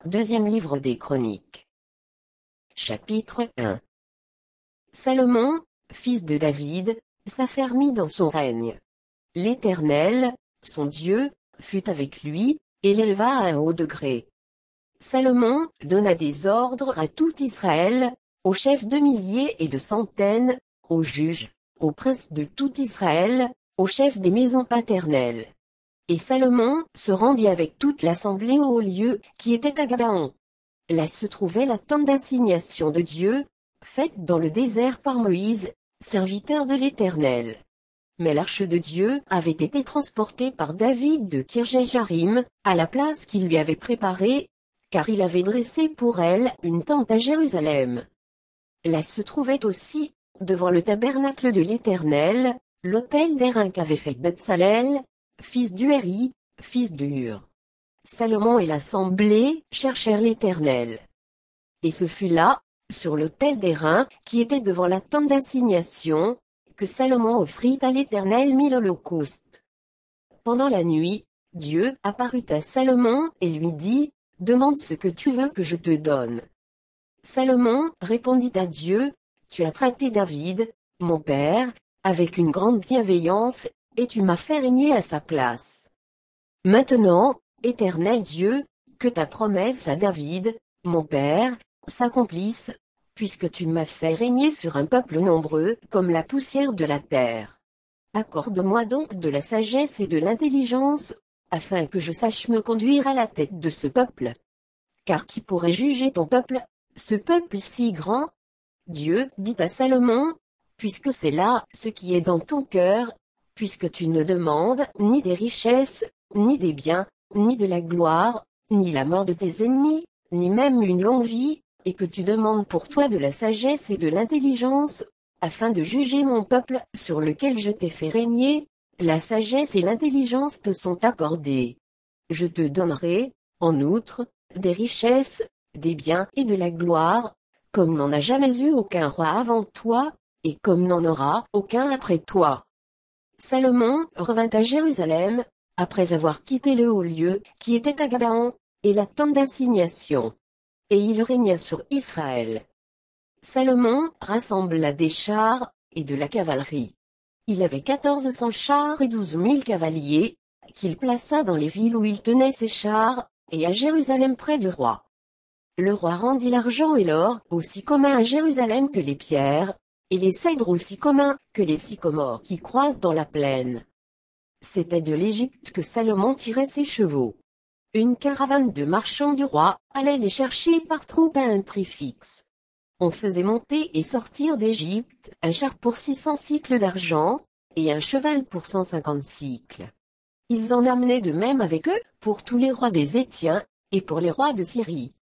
Deuxième livre des Chroniques. Chapitre 1. Salomon, fils de David, s'affermit dans son règne. L'Éternel, son Dieu, fut avec lui, et l'éleva à un haut degré. Salomon donna des ordres à tout Israël, aux chefs de milliers et de centaines, aux juges, aux princes de tout Israël, aux chefs des maisons paternelles. Et Salomon se rendit avec toute l'assemblée au haut lieu qui était à Gabaon. Là se trouvait la tente d'assignation de Dieu, faite dans le désert par Moïse, serviteur de l'Éternel. Mais l'arche de Dieu avait été transportée par David de Kirjath-Jearim, à la place qu'il lui avait préparée, car il avait dressé pour elle une tente à Jérusalem. Là se trouvait aussi, devant le tabernacle de l'Éternel, l'autel d'airain qu'avait fait Betsalel, fils d'Uéri, fils de Hur. Salomon et l'assemblée cherchèrent l'Éternel. Et ce fut là, sur l'autel d'airain, qui était devant la tente d'assignation, que Salomon offrit à l'Éternel 1000 holocaustes. Pendant la nuit, Dieu apparut à Salomon et lui dit, « Demande ce que tu veux que je te donne. » Salomon répondit à Dieu, « Tu as traité David, mon père, avec une grande bienveillance, et tu m'as fait régner à sa place. Maintenant, Éternel Dieu, que ta promesse à David, mon père, s'accomplisse, puisque tu m'as fait régner sur un peuple nombreux comme la poussière de la terre. Accorde-moi donc de la sagesse et de l'intelligence, afin que je sache me conduire à la tête de ce peuple. Car qui pourrait juger ton peuple, ce peuple si grand? » Dieu dit à Salomon, « Puisque c'est là ce qui est dans ton cœur, puisque tu ne demandes ni des richesses, ni des biens, ni de la gloire, ni la mort de tes ennemis, ni même une longue vie, et que tu demandes pour toi de la sagesse et de l'intelligence, afin de juger mon peuple sur lequel je t'ai fait régner, la sagesse et l'intelligence te sont accordées. Je te donnerai, en outre, des richesses, des biens et de la gloire, comme n'en a jamais eu aucun roi avant toi, et comme n'en aura aucun après toi. » Salomon revint à Jérusalem, après avoir quitté le haut lieu qui était à Gabaon, et la tente d'assignation. Et il régna sur Israël. Salomon rassembla des chars, et de la cavalerie. Il avait 1400 chars et 12 000 cavaliers, qu'il plaça dans les villes où il tenait ses chars, et à Jérusalem près du roi. Le roi rendit l'argent et l'or aussi communs à Jérusalem que les pierres, et les cèdres aussi communs que les sycomores qui croissent dans la plaine. C'était de l'Égypte que Salomon tirait ses chevaux. Une caravane de marchands du roi allait les chercher par troupes à un prix fixe. On faisait monter et sortir d'Égypte un char pour 600 cycles d'argent, et un cheval pour 150 cycles. Ils en amenaient de même avec eux pour tous les rois des Hétiens, et pour les rois de Syrie.